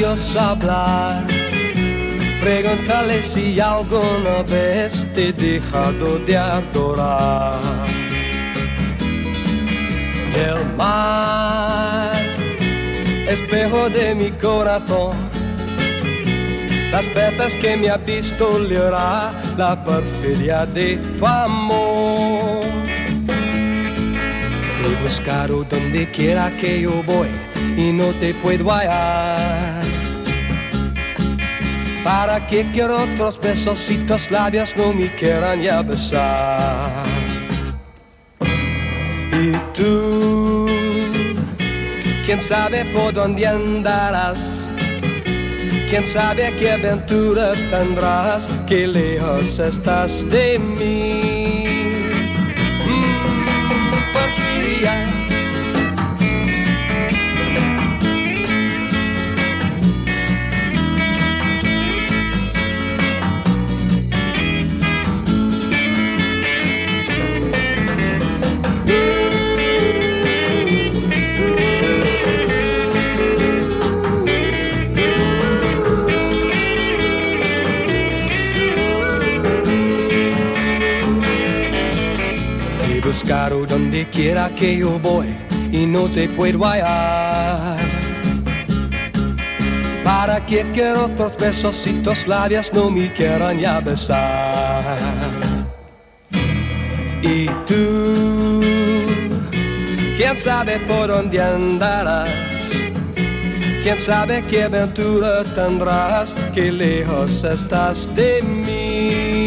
labios hablar. Pregúntale si alguna vez te he dejado de adorar. El mar, espejo de mi corazón, las veces que me ha visto llorar, la perfidia de tu amor. Te he buscado donde quiera que yo voy y no te puedo hallar. ¿Para qué quiero otros besos si tus labios no me quieran ya besar? Y tú, quién sabe por dónde andarás, quién sabe qué aventura tendrás, qué lejos estás de mí. Perfidia. Buscaro donde quiera que yo voy y no te puedo hallar. ¿Para qué quiero otros besos si tus labios no me quieran ya besar? Y tú, quién sabe por dónde andarás, quién sabe qué aventura tendrás, qué lejos estás de mí.